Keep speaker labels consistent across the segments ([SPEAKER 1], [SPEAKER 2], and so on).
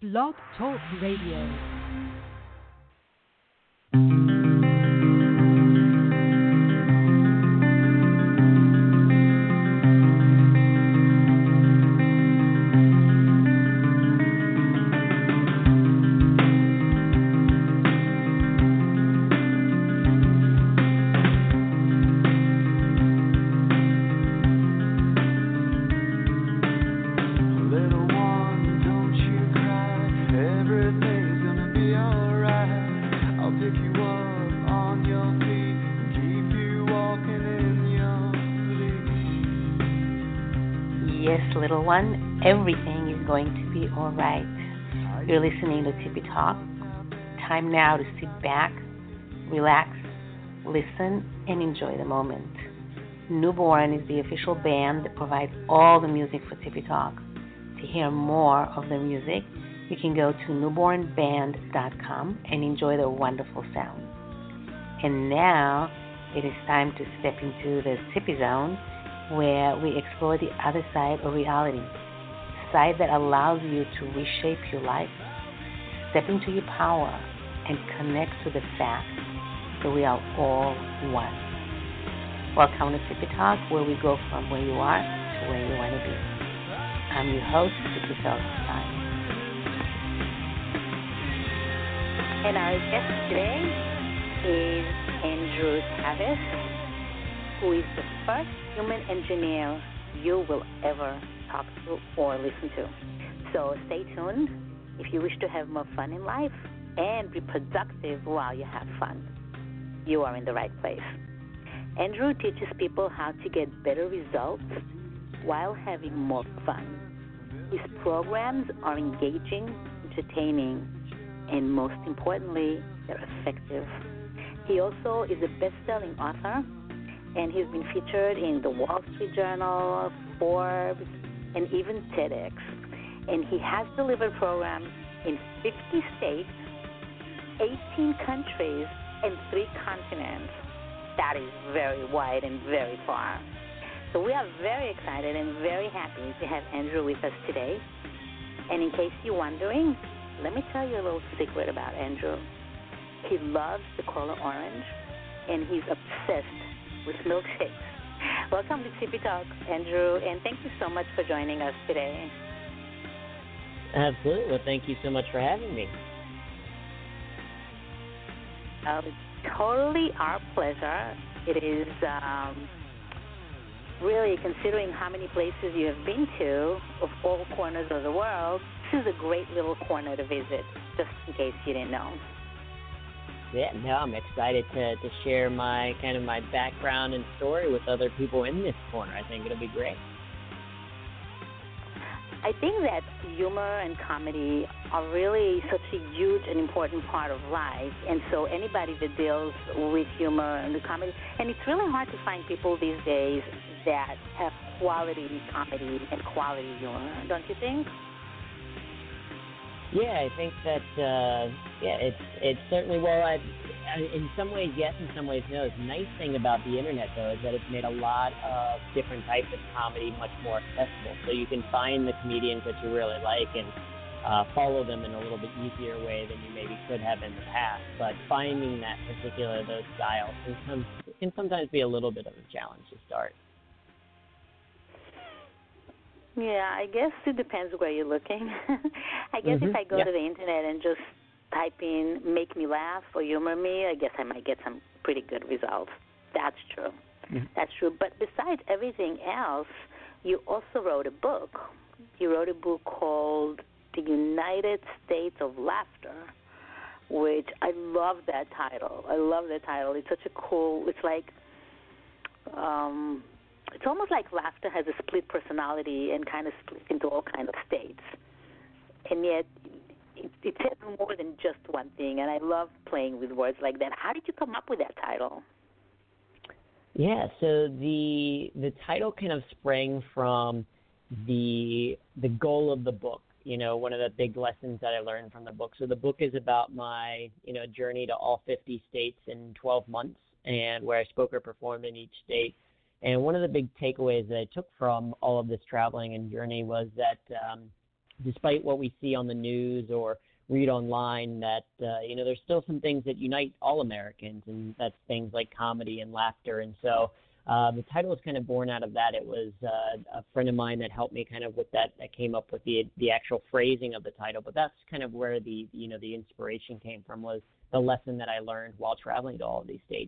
[SPEAKER 1] Blog Talk Radio.
[SPEAKER 2] Little one, everything is going to be all right. You're listening to Tippy Talk. Time now to sit back, relax, listen, and enjoy the moment. Newborn is the official band that provides all the music for Tippy Talk. To hear more of the music, you can go to newbornband.com and enjoy the wonderful sound. And now it is time to step into the Tippy Zone, where we explore the other side of reality, the side that allows you to reshape your life, step into your power, and connect to the fact that we are all one. Welcome to Tippy Talk, where we go from where you are to where you want to be. I'm your host, Tippy Talk. And our guest today is Andrew Tavis, who is the first human engineer you will ever talk to or listen to. So stay tuned if you wish to have more fun in life and be productive while you have fun. You are in the right place. Andrew teaches people how to get better results while having more fun. His programs are engaging, entertaining, and most importantly, they're effective. He also is a best-selling author, and he's been featured in the Wall Street Journal, Forbes, and even TEDx. And he has delivered programs in 50 states, 18 countries, and 3 continents. That is very wide and very far. So we are very excited and very happy to have Andrew with us today. And in case you're wondering, let me tell you a little secret about Andrew. He loves the color orange, and he's obsessed with milkshakes. Welcome to Tippy Talk, Andrew, and thank you so much for joining us today.
[SPEAKER 3] Absolutely. Well, thank you so much for having me.
[SPEAKER 2] Totally our pleasure. It is really, considering how many places you have been to, of all corners of the world, this is a great little corner to visit, just in case you didn't know.
[SPEAKER 3] Yeah, no, I'm excited to share my background and story with other people in this corner. I think it'll be great.
[SPEAKER 2] I think that humor and comedy are really such a huge and important part of life, and so anybody that deals with humor and the comedy, and it's really hard to find people these days that have quality comedy and quality humor, don't you think?
[SPEAKER 3] Yeah, I think that, it's certainly, in some ways, yes, in some ways, no. The nice thing about the internet, though, is that it's made a lot of different types of comedy much more accessible. So you can find the comedians that you really like and follow them in a little bit easier way than you maybe could have in the past. But finding those styles can sometimes be a little bit of a challenge to start.
[SPEAKER 2] Yeah, I guess it depends where you're looking. I guess if I go to the internet and just type in "make me laugh" or "humor me," I guess I might get some pretty good results. That's true. Mm-hmm. That's true. But besides everything else, you also wrote a book. You wrote a book called "The United States of Laughter," which I love that title. It's such a cool. It's like. It's almost like laughter has a split personality and kind of split into all kinds of states. And yet, it says more than just one thing, and I love playing with words like that. How did you come up with that title?
[SPEAKER 3] Yeah, so the title kind of sprang from the goal of the book. You know, one of the big lessons that I learned from the book. So the book is about my, journey to all 50 states in 12 months, and where I spoke or performed in each state. And one of the big takeaways that I took from all of this traveling and journey was that despite what we see on the news or read online, that there's still some things that unite all Americans, and that's things like comedy and laughter. And so the title is kind of born out of that. It was a friend of mine that helped me kind of with that came up with the actual phrasing of the title. But that's kind of where the inspiration came from, was the lesson that I learned while traveling to all of these states.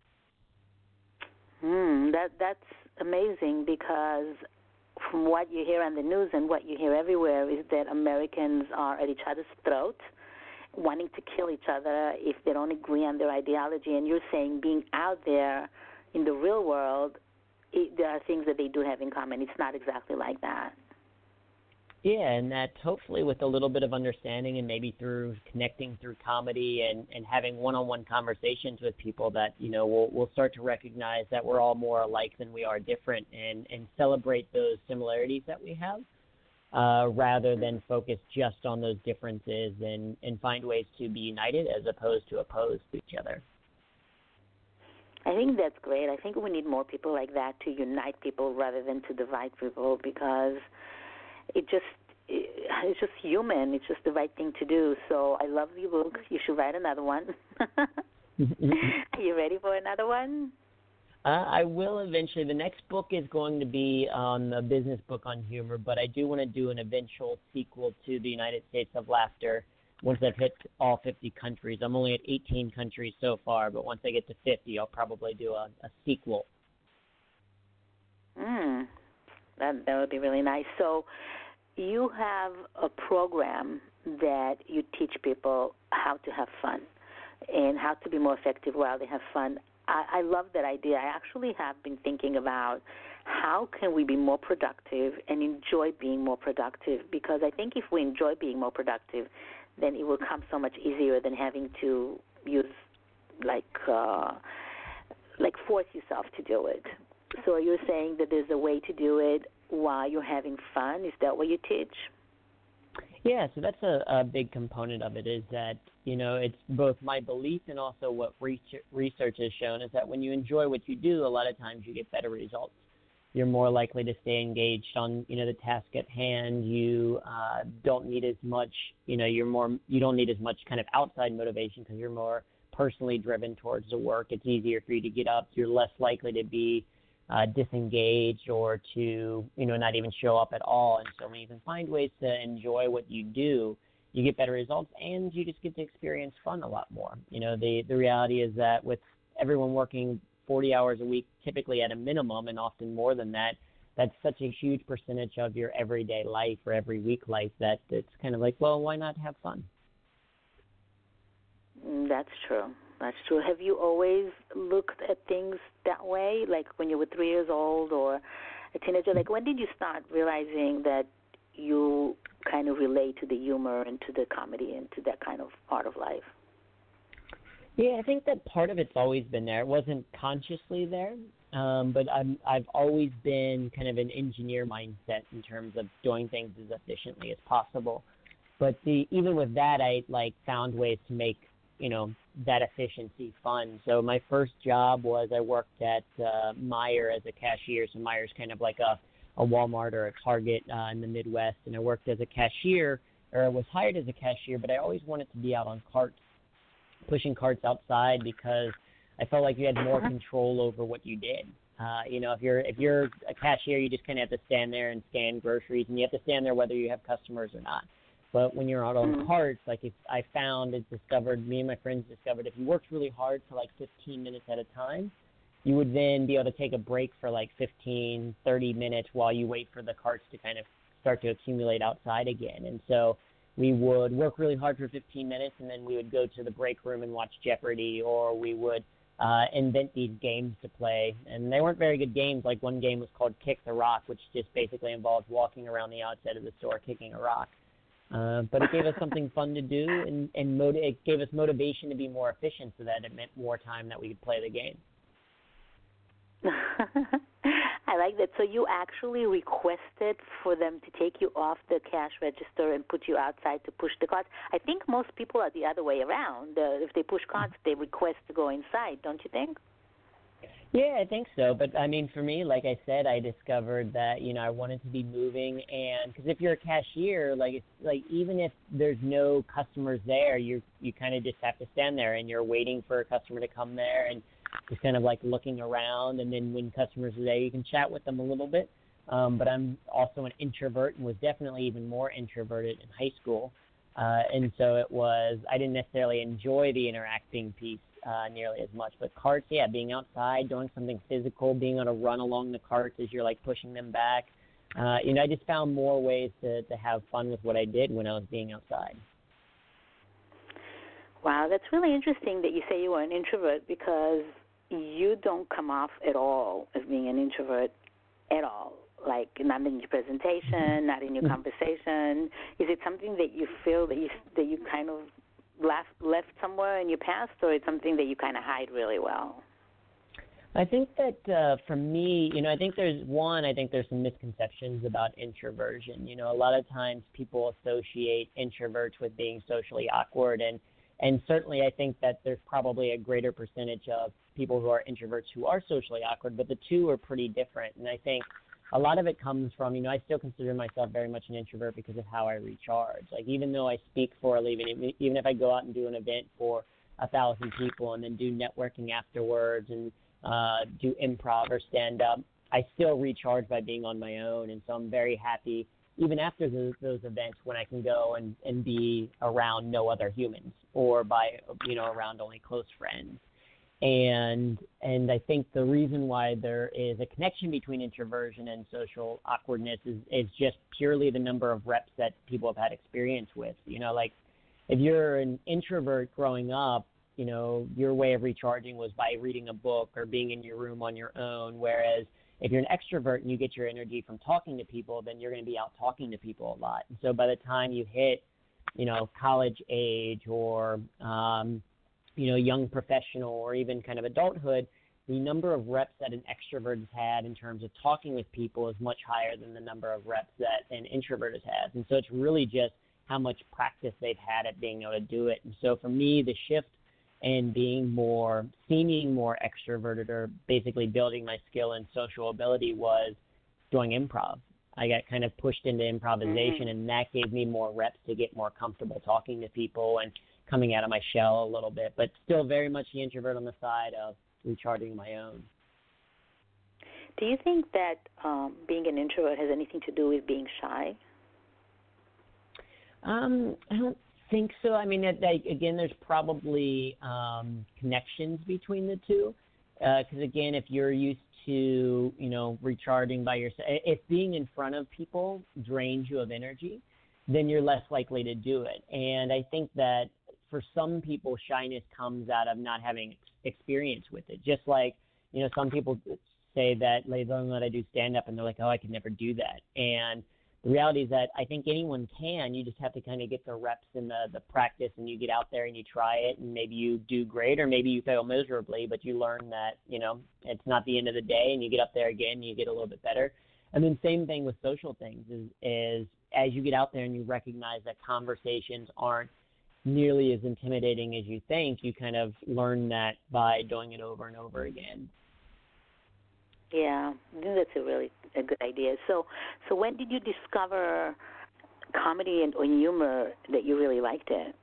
[SPEAKER 2] That's amazing, because from what you hear on the news and what you hear everywhere is that Americans are at each other's throat, wanting to kill each other if they don't agree on their ideology. And you're saying being out there in the real world, there are things that they do have in common. It's not exactly like that.
[SPEAKER 3] Yeah, and that hopefully with a little bit of understanding and maybe through connecting through comedy and having one-on-one conversations with people, that, we'll start to recognize that we're all more alike than we are different, and celebrate those similarities that we have, rather than focus just on those differences, and find ways to be united as opposed to opposed to each other.
[SPEAKER 2] I think that's great. I think we need more people like that to unite people rather than to divide people, because it's just human. It's just the right thing to do. So I love the book. You should write another one. Are you ready for another one?
[SPEAKER 3] I will eventually. The next book is going to be on the business book on humor, but I do want to do an eventual sequel to the United States of Laughter once I've hit all 50 countries. I'm only at 18 countries so far, but once I get to 50, I'll probably do a sequel.
[SPEAKER 2] That would be really nice. So you have a program that you teach people how to have fun and how to be more effective while they have fun. I love that idea. I actually have been thinking about how can we be more productive and enjoy being more productive, because I think if we enjoy being more productive, then it will come so much easier than having to use like force yourself to do it. So you're saying that there's a way to do it while you're having fun? Is that what you teach?
[SPEAKER 3] Yeah, so that's a big component of it, is that, it's both my belief and also what research has shown, is that when you enjoy what you do, a lot of times you get better results. You're more likely to stay engaged on, the task at hand. You don't need as much, you don't need as much kind of outside motivation, because you're more personally driven towards the work. It's easier for you to get up. You're less likely to be disengaged or to, not even show up at all. And so when you can find ways to enjoy what you do, you get better results, and you just get to experience fun a lot more. The reality is that with everyone working 40 hours a week, typically at a minimum, and often more than that, that's such a huge percentage of your everyday life or every week life that it's kind of like, well, why not have fun?
[SPEAKER 2] That's true. That's true. Have you always looked at things that way, like when you were 3 years old or a teenager? Like, when did you start realizing that you kind of relate to the humor and to the comedy and to that kind of part of life?
[SPEAKER 3] Yeah, I think that part of it's always been there. It wasn't consciously there, but I've always been kind of an engineer mindset in terms of doing things as efficiently as possible. But even with that, I found ways to make that efficiency fun. So my first job was I worked at Meijer as a cashier. So Meijer's kind of like a Walmart or a Target in the Midwest, and I worked as a cashier, or I was hired as a cashier, but I always wanted to be out on carts, pushing carts outside, because I felt like you had more control over what you did. If you're a cashier, you just kind of have to stand there and scan groceries, and you have to stand there whether you have customers or not. But when you're out on carts, me and my friends discovered, if you worked really hard for 15 minutes at a time, you would then be able to take a break for 15, 30 minutes while you wait for the carts to kind of start to accumulate outside again. And so we would work really hard for 15 minutes, and then we would go to the break room and watch Jeopardy, or we would invent these games to play. And they weren't very good games. Like, one game was called Kick the Rock, which just basically involved walking around the outside of the store kicking a rock. But it gave us something fun to do, and it gave us motivation to be more efficient, so that it meant more time that we could play the game.
[SPEAKER 2] I like that. So you actually requested for them to take you off the cash register and put you outside to push the carts. I think most people are the other way around. If they push carts, they request to go inside, don't you think?
[SPEAKER 3] Yeah, I think so. But I mean, for me, like I said, I discovered that I wanted to be moving, and because if you're a cashier, like it's like even if there's no customers there, you kind of just have to stand there and you're waiting for a customer to come there and just kind of like looking around. And then when customers are there, you can chat with them a little bit. But I'm also an introvert and was definitely even more introverted in high school. And so I didn't necessarily enjoy the interacting piece nearly as much. But carts, yeah, being outside, doing something physical, being on a run along the carts as you're like pushing them back. I just found more ways to have fun with what I did when I was being outside.
[SPEAKER 2] Wow, that's really interesting that you say you were an introvert, because you don't come off at all as being an introvert at all. Like, not in your presentation, not in your conversation. Is it something that you feel that you kind of left somewhere in your past, or it's something that you kind of hide really well?
[SPEAKER 3] I think that for me, I think there's some misconceptions about introversion. A lot of times people associate introverts with being socially awkward, and certainly I think that there's probably a greater percentage of people who are introverts who are socially awkward, but the two are pretty different. And I think a lot of it comes from, I still consider myself very much an introvert because of how I recharge. Like, even though I speak for a living, even if I go out and do an event for 1,000 people and then do networking afterwards and do improv or stand-up, I still recharge by being on my own. And so I'm very happy, even after those events, when I can go and be around no other humans or around only close friends. And I think the reason why there is a connection between introversion and social awkwardness is just purely the number of reps that people have had experience with. Like, if you're an introvert growing up, your way of recharging was by reading a book or being in your room on your own. Whereas if you're an extrovert and you get your energy from talking to people, then you're going to be out talking to people a lot. And so by the time you hit, college age or, young professional or even kind of adulthood, the number of reps that an extrovert has had in terms of talking with people is much higher than the number of reps that an introvert has had. And so it's really just how much practice they've had at being able to do it. And so for me, the shift in seeming more extroverted, or basically building my skill and social ability, was doing improv. I got kind of pushed into improvisation, and that gave me more reps to get more comfortable talking to people and coming out of my shell a little bit, but still very much the introvert on the side of recharging my own.
[SPEAKER 2] Do you think that being an introvert has anything to do with being shy?
[SPEAKER 3] I don't think so. I mean, again, there's probably connections between the two. Because, again, if you're used to, recharging by yourself, if being in front of people drains you of energy, then you're less likely to do it. And I think that for some people, shyness comes out of not having experience with it. Just like, some people say that they learn that I do stand-up and they're like, oh, I could never do that. And the reality is that I think anyone can. You just have to kind of get the reps and the practice, and you get out there and you try it, and maybe you do great or maybe you fail miserably, but you learn that, it's not the end of the day, and you get up there again and you get a little bit better. And then same thing with social things is as you get out there and you recognize that conversations aren't nearly as intimidating as you think, you kind of learn that by doing it over and over again.
[SPEAKER 2] Yeah, I think that's a good idea. So when did you discover comedy or humor that you really liked it?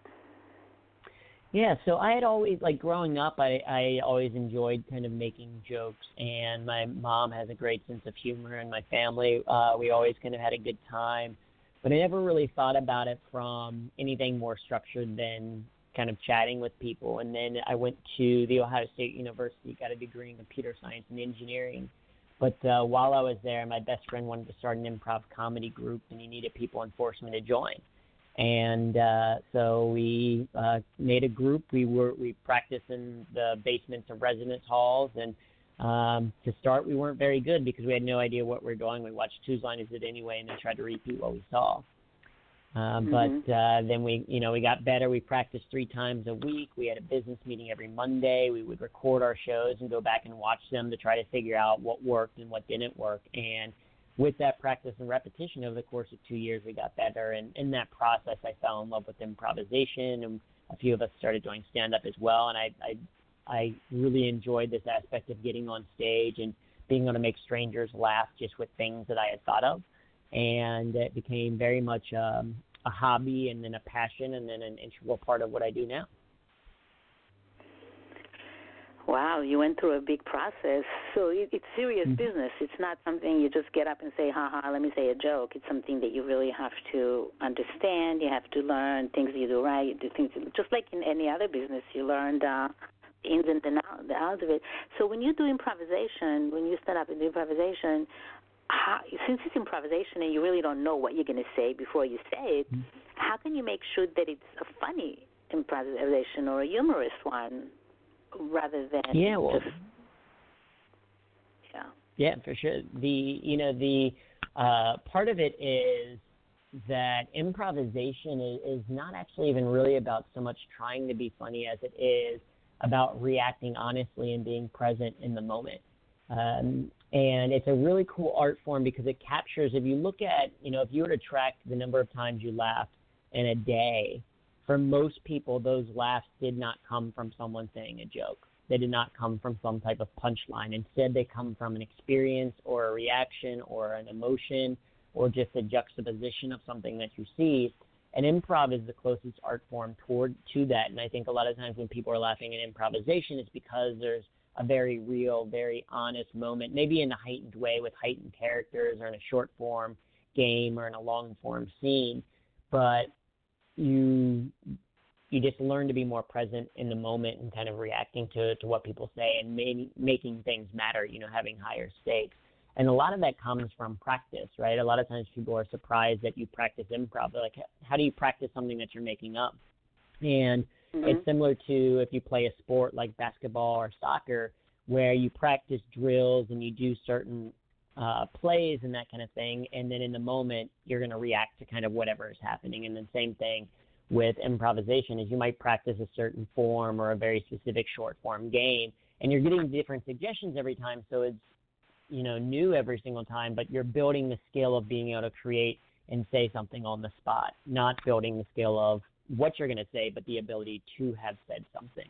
[SPEAKER 3] Yeah, so I had always, like, growing up, I always enjoyed kind of making jokes, and my mom has a great sense of humor, and my family, we always kind of had a good time. But I never really thought about it from anything more structured than kind of chatting with people. And then I went to the Ohio State University, got a degree in computer science and engineering. But while I was there, my best friend wanted to start an improv comedy group, and he needed people in Forsman to join. And so we made a group. We practiced in the basements of residence halls, and to start, we weren't very good because we had no idea what we were doing. We watched Whose Line Is It Anyway, and then tried to repeat what we saw. But then we got better. We practiced 3 times a week. We had a business meeting every Monday. We would record our shows and go back and watch them to try to figure out what worked and what didn't work. And with that practice and repetition over the course of 2 years, we got better. And in that process, I fell in love with improvisation, and a few of us started doing stand-up as well. And I really enjoyed this aspect of getting on stage and being able to make strangers laugh just with things that I had thought of. And it became very much a hobby and then a passion and then an integral part of what I do now.
[SPEAKER 2] Wow, you went through a big process. So it's serious business. It's not something you just get up and say, ha, let me say a joke. It's something that you really have to understand. You have to learn things you do right. You do things just like in any other business. You learn the ins and the outs of it. So when you do improvisation, when you stand up and do improvisation, since it's improvisation and you really don't know what you're going to say before you say it, how can you make sure that it's a funny improvisation or a humorous one rather than
[SPEAKER 3] Yeah, for sure. The part of it is that improvisation is not actually even really about so much trying to be funny as it is about reacting honestly and being present in the moment. And it's a really cool art form because it captures, if you look at, if you were to track the number of times you laughed in a day, for most people, those laughs did not come from someone saying a joke. They did not come from some type of punchline. Instead, they come from an experience or a reaction or an emotion or just a juxtaposition of something that you see. And improv is the closest art form to that. And I think a lot of times when people are laughing at improvisation, it's because there's a very real, very honest moment, maybe in a heightened way with heightened characters or in a short form game or in a long form scene. But you just learn to be more present in the moment and kind of reacting to what people say and making things matter, having higher stakes. And a lot of that comes from practice, right? A lot of times people are surprised that you practice improv. They're like, how do you practice something that you're making up? And it's similar to if you play a sport like basketball or soccer, where you practice drills and you do certain plays and that kind of thing, and then in the moment you're going to react to kind of whatever is happening. And then same thing with improvisation is you might practice a certain form or a very specific short form game, and you're getting different suggestions every time, so it's new every single time, but you're building the skill of being able to create and say something on the spot, not building the skill of what you're going to say, but the ability to have said something.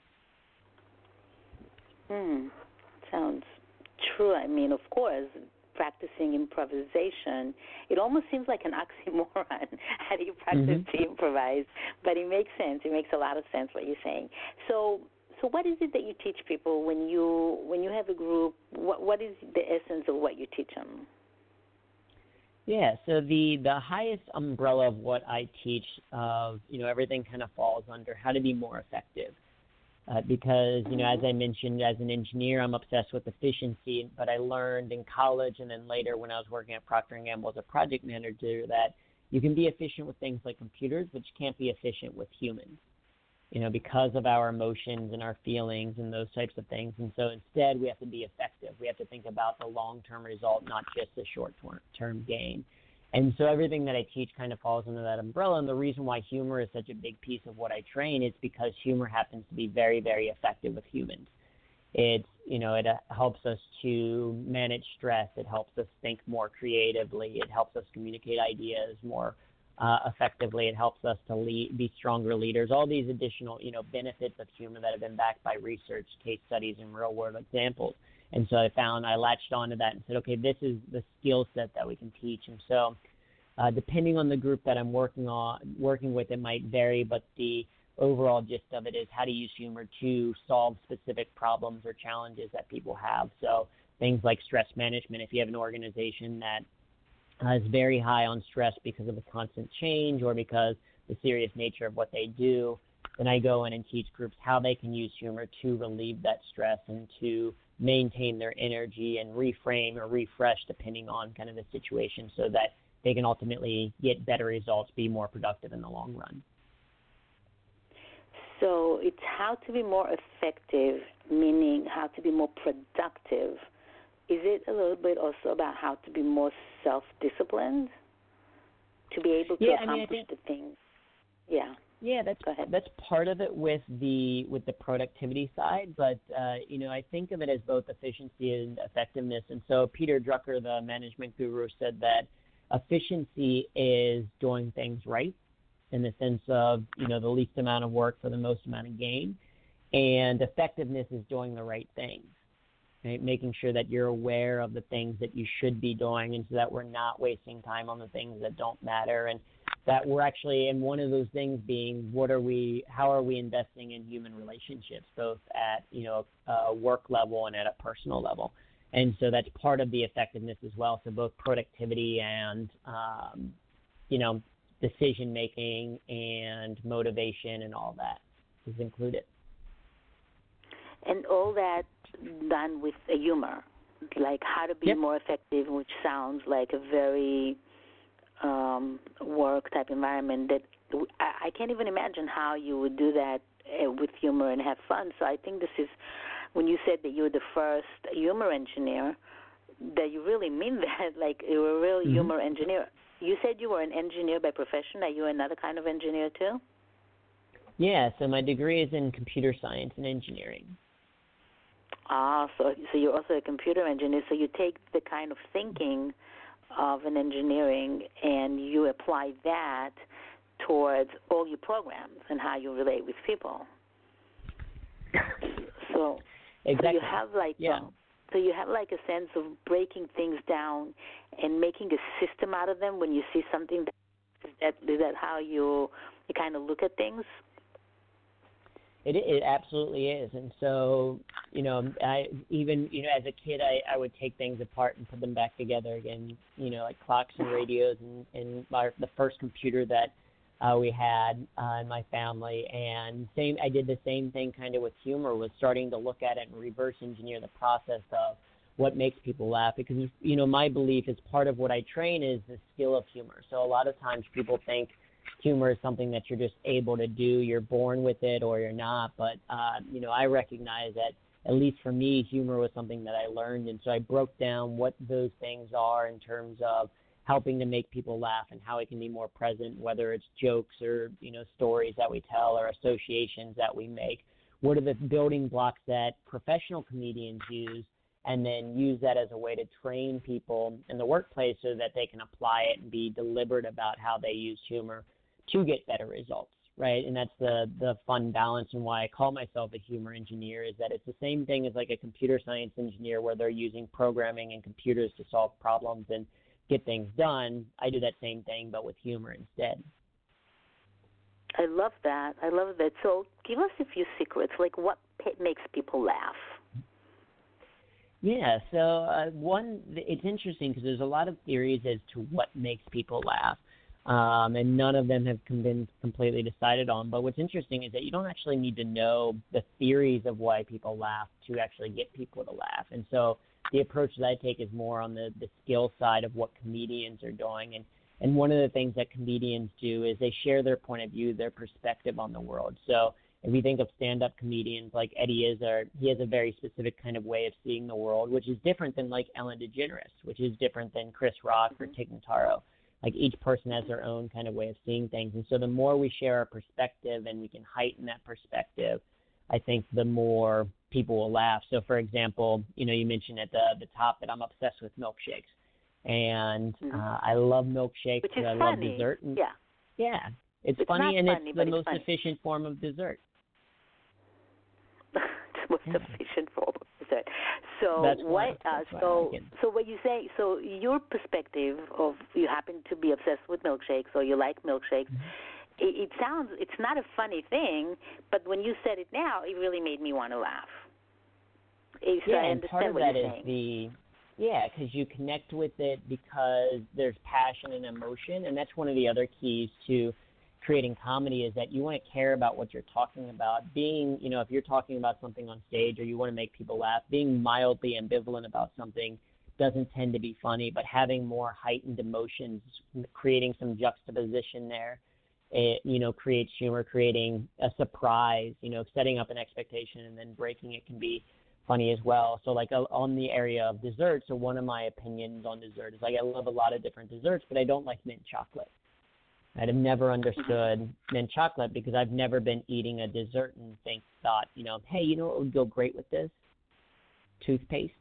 [SPEAKER 2] Sounds true. I mean, of course, practicing improvisation, it almost seems like an oxymoron. How do you practice to improvise? But it makes sense. It makes a lot of sense what you're saying. So what is it that you teach people when you have a group? What is the essence of what you teach them?
[SPEAKER 3] Yeah, so the highest umbrella of what I teach of, everything kind of falls under how to be more effective. Because, as I mentioned, as an engineer, I'm obsessed with efficiency, but I learned in college and then later when I was working at Procter & Gamble as a project manager that you can be efficient with things like computers, but you can't be efficient with humans, because of our emotions and our feelings and those types of things. And so instead, we have to be effective. We have to think about the long-term result, not just the short-term gain. And so everything that I teach kind of falls under that umbrella. And the reason why humor is such a big piece of what I train is because humor happens to be very, very effective with humans. It helps us to manage stress. It helps us think more creatively. It helps us communicate ideas more effectively. It helps us to be stronger leaders. All these additional, benefits of humor that have been backed by research, case studies, and real-world examples. And so I latched onto that and said, okay, this is the skill set that we can teach. And so depending on the group that I'm working with, it might vary, but the overall gist of it is how to use humor to solve specific problems or challenges that people have. So things like stress management, if you have an organization that is very high on stress because of the constant change or because the serious nature of what they do, then I go in and teach groups how they can use humor to relieve that stress and to maintain their energy and reframe or refresh depending on kind of the situation so that they can ultimately get better results, be more productive in the long run.
[SPEAKER 2] So it's how to be more effective, meaning how to be more productive. Is it a little bit also about how to be more self-disciplined to be able to accomplish the things? Yeah.
[SPEAKER 3] Yeah, that's part of it with the productivity side, but I think of it as both efficiency and effectiveness. And so Peter Drucker, the management guru, said that efficiency is doing things right in the sense of the least amount of work for the most amount of gain, And effectiveness is doing the right things, right? Making sure that you're aware of the things that you should be doing, and so that we're not wasting time on the things that don't matter, and that we're actually, and one of those things being, how are we investing in human relationships, both at, a work level and at a personal level. And so that's part of the effectiveness as well. So both productivity and, decision making and motivation and all that is included.
[SPEAKER 2] And all that done with a humor, like how to be
[SPEAKER 3] Yep.
[SPEAKER 2] more effective, which sounds like a very work type environment that I can't even imagine how you would do that with humor and have fun. So I think this is, when you said that you're the first humor engineer, that you really mean that, like you're a real humor engineer. You said you were an engineer by profession. Are you another kind of engineer too?
[SPEAKER 3] Yeah, so my degree is in computer science and engineering.
[SPEAKER 2] So you're also a computer engineer. So you take the kind of thinking of an engineering and you apply that towards all your programs and how you relate with people. So,
[SPEAKER 3] Exactly.
[SPEAKER 2] so you have like a sense of breaking things down and making a system out of them when you see something. Is that how you kind of look at things?
[SPEAKER 3] It absolutely is. And so, I even, as a kid, I would take things apart and put them back together again, like clocks and radios and the first computer that we had in my family. And I did the same thing kind of with humor, was starting to look at it and reverse engineer the process of what makes people laugh. Because, my belief is part of what I train is the skill of humor. So a lot of times people think humor is something that you're just able to do. You're born with it or you're not. But, I recognize that, at least for me, humor was something that I learned. And so I broke down what those things are in terms of helping to make people laugh and how it can be more present, whether it's jokes or, stories that we tell or associations that we make. What are the building blocks that professional comedians use, and then use that as a way to train people in the workplace so that they can apply it and be deliberate about how they use humor to get better results, right? And that's the fun balance, and why I call myself a humor engineer, is that it's the same thing as like a computer science engineer where they're using programming and computers to solve problems and get things done. I do that same thing, but with humor instead.
[SPEAKER 2] I love that. So give us a few secrets, like what makes people laugh.
[SPEAKER 3] Yeah, so it's interesting because there's a lot of theories as to what makes people laugh, and none of them have been completely decided on. But what's interesting is that you don't actually need to know the theories of why people laugh to actually get people to laugh. And so the approach that I take is more on the skill side of what comedians are doing. And one of the things that comedians do is they share their point of view, their perspective on the world. So if we think of stand-up comedians like Eddie Izzard, he has a very specific kind of way of seeing the world, which is different than like Ellen DeGeneres, which is different than Chris Rock or Tig Notaro. Like each person has their own kind of way of seeing things. And so the more we share our perspective and we can heighten that perspective, I think the more people will laugh. So, for example, you mentioned at the top that I'm obsessed with milkshakes. And I love milkshakes.
[SPEAKER 2] Which is
[SPEAKER 3] I
[SPEAKER 2] funny.
[SPEAKER 3] love dessert. And,
[SPEAKER 2] yeah,
[SPEAKER 3] it's funny, and
[SPEAKER 2] funny,
[SPEAKER 3] it's the most
[SPEAKER 2] funny.
[SPEAKER 3] efficient form of dessert.
[SPEAKER 2] It's most efficient form of dessert. So
[SPEAKER 3] that's
[SPEAKER 2] what?
[SPEAKER 3] Why
[SPEAKER 2] so what you say? So your perspective of, you happen to be obsessed with milkshakes, or you like milkshakes. It sounds, it's not a funny thing, but when you said it now, it really made me want to laugh. So I
[SPEAKER 3] and part of that is
[SPEAKER 2] saying.
[SPEAKER 3] because you connect with it because there's passion and emotion, and that's one of the other keys to creating comedy, is that you want to care about what you're talking about. Being, if you're talking about something on stage or you want to make people laugh, being mildly ambivalent about something doesn't tend to be funny, but having more heightened emotions, creating some juxtaposition there, it, creates humor, creating a surprise, setting up an expectation and then breaking it can be funny as well. So like on the area of desserts, so one of my opinions on dessert is like I love a lot of different desserts, but I don't like mint chocolate. I'd have never understood mint chocolate because I've never been eating a dessert and thought, hey, what would go great with this? Toothpaste.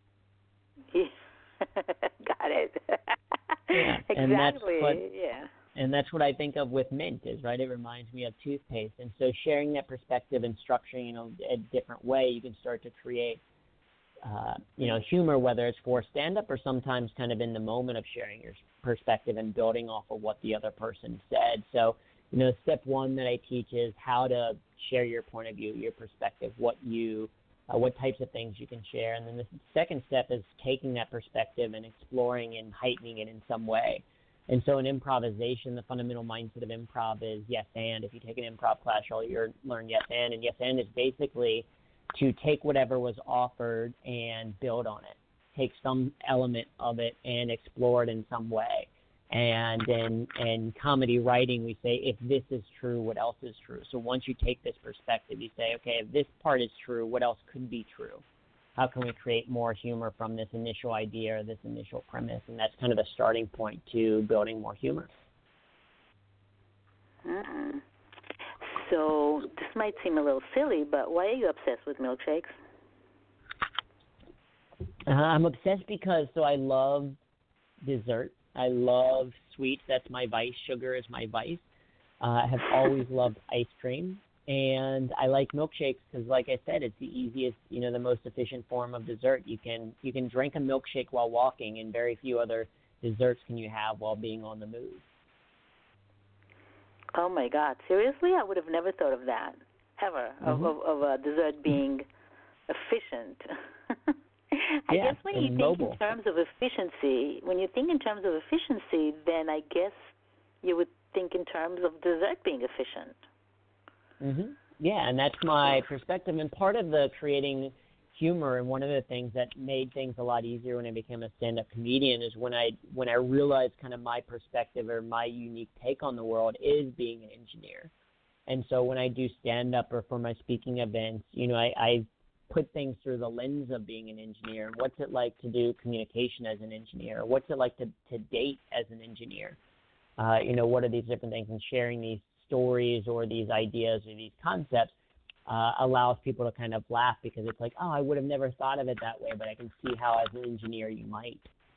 [SPEAKER 2] Got it.
[SPEAKER 3] Yeah,
[SPEAKER 2] exactly.
[SPEAKER 3] and that's what, And that's what I think of with mint is, right? It reminds me of toothpaste. And so sharing that perspective and structuring, a different way, you can start to create, humor, whether it's for stand-up or sometimes kind of in the moment of sharing your perspective and building off of what the other person said. So, step one that I teach is how to share your point of view, your perspective, what types of things you can share. And then the second step is taking that perspective and exploring and heightening it in some way. And so in improvisation, the fundamental mindset of improv is yes and. If you take an improv class, you'll learn yes and. And yes and is basically to take whatever was offered and build on it. Take some element of it and explore it in some way. And in comedy writing, we say, if this is true, what else is true? So once you take this perspective, you say, okay, if this part is true, what else could be true? How can we create more humor from this initial idea or this initial premise? And that's kind of the starting point to building more humor.
[SPEAKER 2] Mm-hmm. So this might seem a little silly, but why are you obsessed with milkshakes?
[SPEAKER 3] I'm obsessed because I love dessert. I love sweets. That's my vice. Sugar is my vice. I have always loved ice cream. And I like milkshakes because, like I said, it's the easiest, the most efficient form of dessert. You can drink a milkshake while walking, and very few other desserts can you have while being on the move.
[SPEAKER 2] Oh, my God. Seriously? I would have never thought of that, ever, of a dessert being efficient. I guess when you think in terms of efficiency, then I guess you would think in terms of dessert being efficient.
[SPEAKER 3] Mm-hmm. Yeah, and that's my perspective. And part of the creating humor, and one of the things that made things a lot easier when I became a stand-up comedian, is when I realized kind of my perspective or my unique take on the world is being an engineer. And so when I do stand-up or for my speaking events, I put things through the lens of being an engineer. What's it like to do communication as an engineer? What's it like to date as an engineer? What are these different things? And sharing these stories or these ideas or these concepts allows people to kind of laugh because it's like, oh, I would have never thought of it that way, but I can see how as an engineer you might.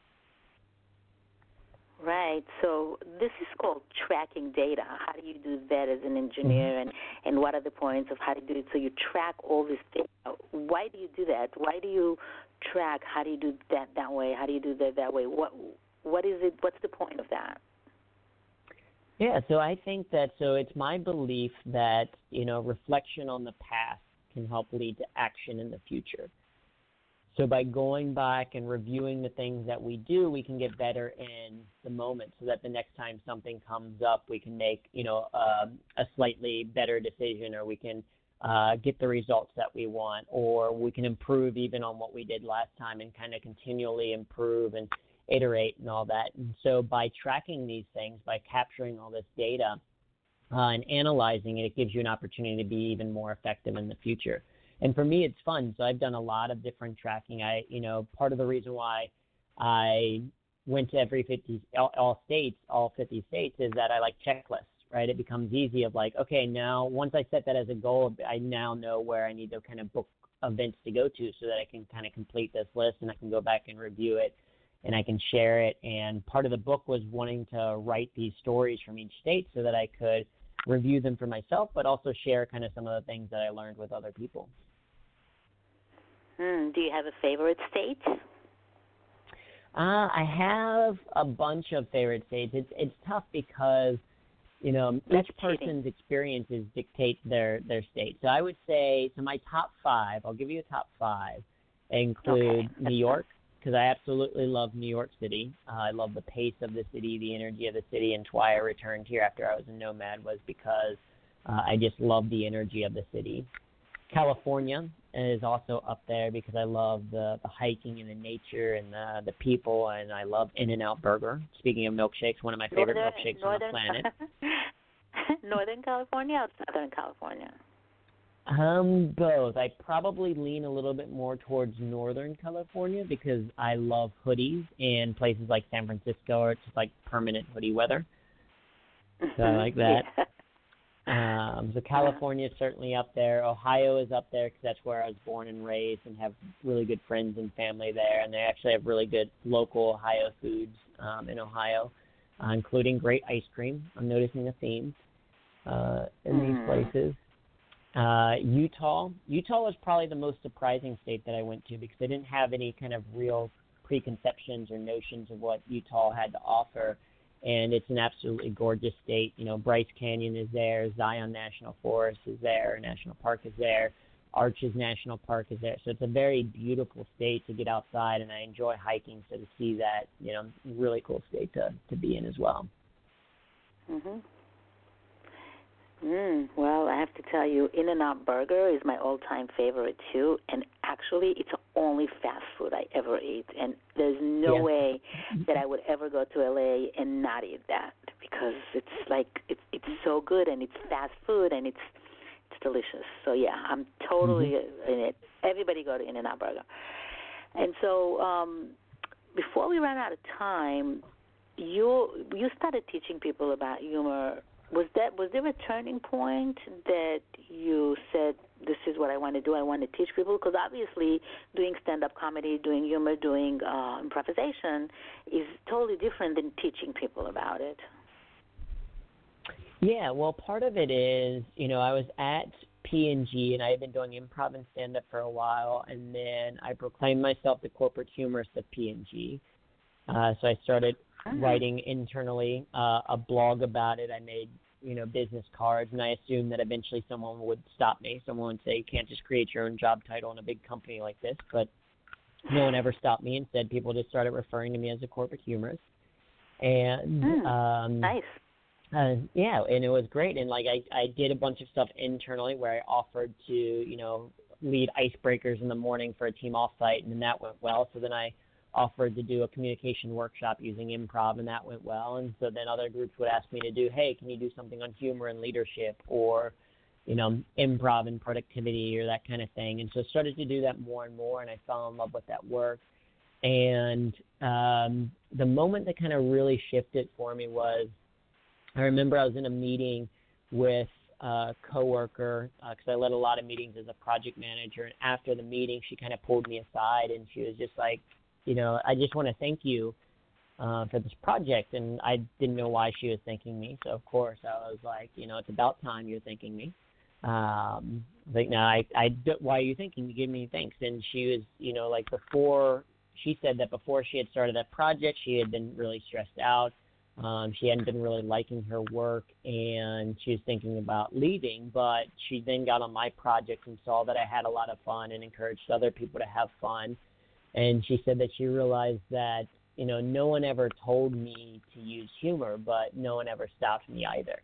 [SPEAKER 2] Right. So this is called tracking data. How do you do that as an engineer, and what are the points of how to do it? So you track all this data. Why do you do that? Why do you track? How do you do that way? How do you do that way? What is it? What's the point of that?
[SPEAKER 3] Yeah, so I think that it's my belief that, reflection on the past can help lead to action in the future. So by going back and reviewing the things that we do, we can get better in the moment so that the next time something comes up, we can make, a slightly better decision, or we can get the results that we want, or we can improve even on what we did last time and kind of continually improve and iterate and all that. And so by tracking these things, by capturing all this data and analyzing it, it gives you an opportunity to be even more effective in the future. And for me, it's fun. So I've done a lot of different tracking. Part of the reason why I went to all 50 states is that I like checklists, right? It becomes easy of like, okay, now once I set that as a goal, I now know where I need to kind of book events to go to so that I can kind of complete this list and I can go back and review it and I can share it. And part of the book was wanting to write these stories from each state so that I could review them for myself, but also share kind of some of the things that I learned with other people.
[SPEAKER 2] Do you have a favorite state?
[SPEAKER 3] I have a bunch of favorite states. It's tough because, each person's experiences dictate their state. So I would say, my top 5, I'll give you a top 5, include New York, because I absolutely love New York City. I love the pace of the city, the energy of the city, and why I returned here after I was a nomad was because I just love the energy of the city. California is also up there because I love the hiking and the nature and the people, and I love In-N-Out Burger. Speaking of milkshakes, one of my favorite milkshakes on the planet.
[SPEAKER 2] Northern California or Southern California?
[SPEAKER 3] Both. I probably lean a little bit more towards Northern California because I love hoodies, and places like San Francisco are just like permanent hoodie weather. So I like that.
[SPEAKER 2] Yeah.
[SPEAKER 3] So California is certainly up there. Ohio is up there because that's where I was born and raised and have really good friends and family there. And they actually have really good local Ohio foods in Ohio. including great ice cream. I'm noticing a theme in these places. Utah was probably the most surprising state that I went to because I didn't have any kind of real preconceptions or notions of what Utah had to offer. And it's an absolutely gorgeous state. You know, Bryce Canyon is there, Zion National Forest is there, National Park is there, Arches National Park is there. So it's a very beautiful state to get outside, and I enjoy hiking. So to see that, you know, really cool state to be in as well.
[SPEAKER 2] Mhm. Well, I have to tell you, In-N-Out Burger is my all-time favorite too, and actually, it's the only fast food I ever ate, and there's no way that I would ever go to LA and not eat that because it's like it's so good and it's fast food and it's delicious. So yeah, I'm totally in it. Everybody go to In-N-Out Burger. And so before we ran out of time, you started teaching people about humor. Was there a turning point that you said, this is what I want to do, I want to teach people? Because obviously doing stand-up comedy, doing humor, doing improvisation is totally different than teaching people about it.
[SPEAKER 3] Yeah, well, part of it is, you know, I was at P&G, and I had been doing improv and stand-up for a while, and then I proclaimed myself the corporate humorist of P&G. So I started writing internally a blog about it. I made, you know, business cards, and I assumed that eventually someone would stop me. Someone would say, you can't just create your own job title in a big company like this. But no one ever stopped me. Instead, people just started referring to me as a corporate humorist. And
[SPEAKER 2] nice.
[SPEAKER 3] yeah, and it was great. And like I did a bunch of stuff internally where I offered to, you know, lead icebreakers in the morning for a team offsite, and then that went well. So then I offered to do a communication workshop using improv, and that went well. And so then other groups would ask me to do, hey, can you do something on humor and leadership, or, you know, improv and productivity, or that kind of thing. And so I started to do that more and more, and I fell in love with that work. And the moment that kind of really shifted for me was, I remember I was in a meeting with a coworker because I led a lot of meetings as a project manager. And after the meeting, she kind of pulled me aside, and she was just like, you know, I just want to thank you for this project. And I didn't know why she was thanking me. So, of course, I was like, you know, it's about time you're thanking me. Like, no, why are you thanking me? Give me thanks. And she was, you know, like she said that before she had started that project, she had been really stressed out. She hadn't been really liking her work, and she was thinking about leaving. But she then got on my project and saw that I had a lot of fun and encouraged other people to have fun. And she said that she realized that, you know, no one ever told me to use humor, but no one ever stopped me either.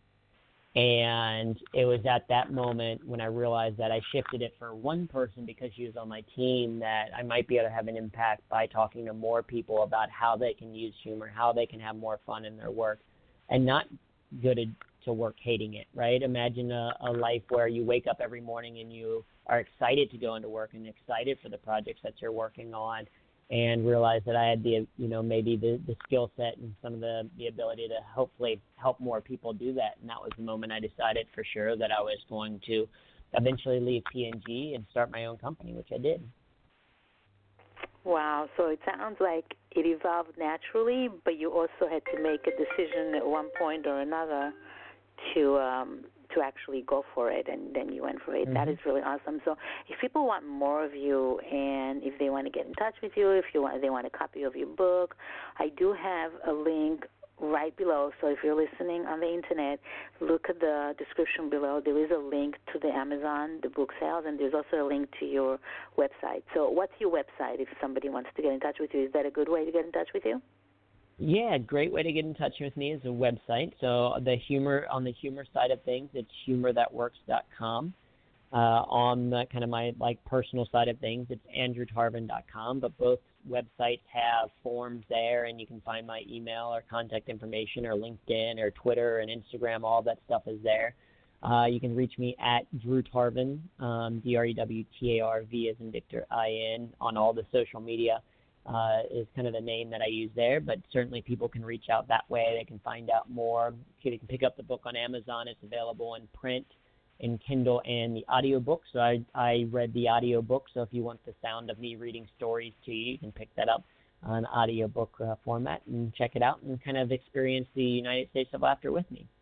[SPEAKER 3] And it was at that moment when I realized that I shifted it for one person because she was on my team, that I might be able to have an impact by talking to more people about how they can use humor, how they can have more fun in their work, and not go to work hating it, right? Imagine a life where you wake up every morning and you are excited to go into work and excited for the projects that you're working on, and realize that I had the, you know, maybe the skill set and some of the ability to hopefully help more people do that. And that was the moment I decided for sure that I was going to eventually leave P&G and start my own company, which I did.
[SPEAKER 2] Wow. So it sounds like it evolved naturally, but you also had to make a decision at one point or another to actually go for it, and then you went for it. That is really awesome. So if people want more of you, and if they want to get in touch with you, if they want a copy of your book, I do have a link right below. So if you're listening on the internet, look at the description below. There is a link to the Amazon, the book sales, and there's also a link to your website. So what's your website if somebody wants to get in touch with you? Is that a good way to get in touch with you?
[SPEAKER 3] Yeah, great way to get in touch with me is a website. So on the humor side of things, it's humorthatworks.com. On the kind of my personal side of things, it's andrewtarvin.com. But both websites have forms there, and you can find my email or contact information or LinkedIn or Twitter and Instagram. All that stuff is there. You can reach me at Drew Tarvin, DREWTARV as in Victor IN, on all the social media. Is kind of the name that I use there, but certainly people can reach out that way. They can find out more. They can pick up the book on Amazon. It's available in print, in Kindle, and the audiobook. So I read the audiobook, so if you want the sound of me reading stories to you, you can pick that up an audiobook format and check it out and kind of experience the United States of Laughter with me.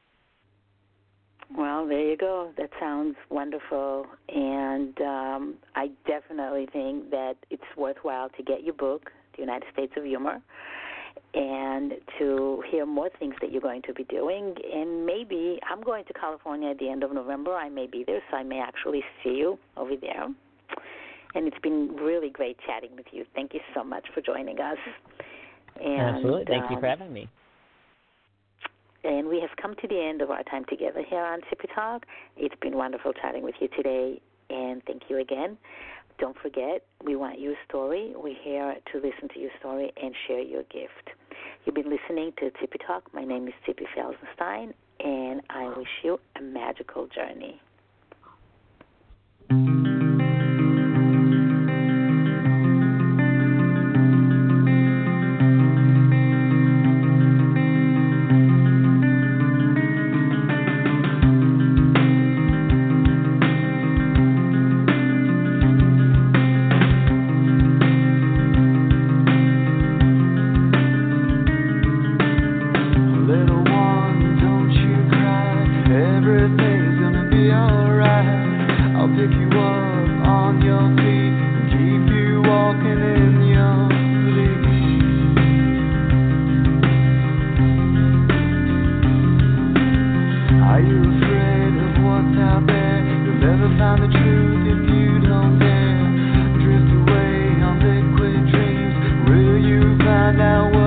[SPEAKER 2] Well, there you go. That sounds wonderful. And I definitely think that it's worthwhile to get your book, The United States of Humor, and to hear more things that you're going to be doing. And maybe I'm going to California at the end of November. I may be there, so I may actually see you over there. And it's been really great chatting with you. Thank you so much for joining us. And,
[SPEAKER 3] absolutely. Thank you for having me.
[SPEAKER 2] And we have come to the end of our time together here on Tippy Talk. It's been wonderful chatting with you today, and thank you again. Don't forget, we want your story. We're here to listen to your story and share your gift. You've been listening to Tippy Talk. My name is Tippy Felsenstein, and I wish you a magical journey. Now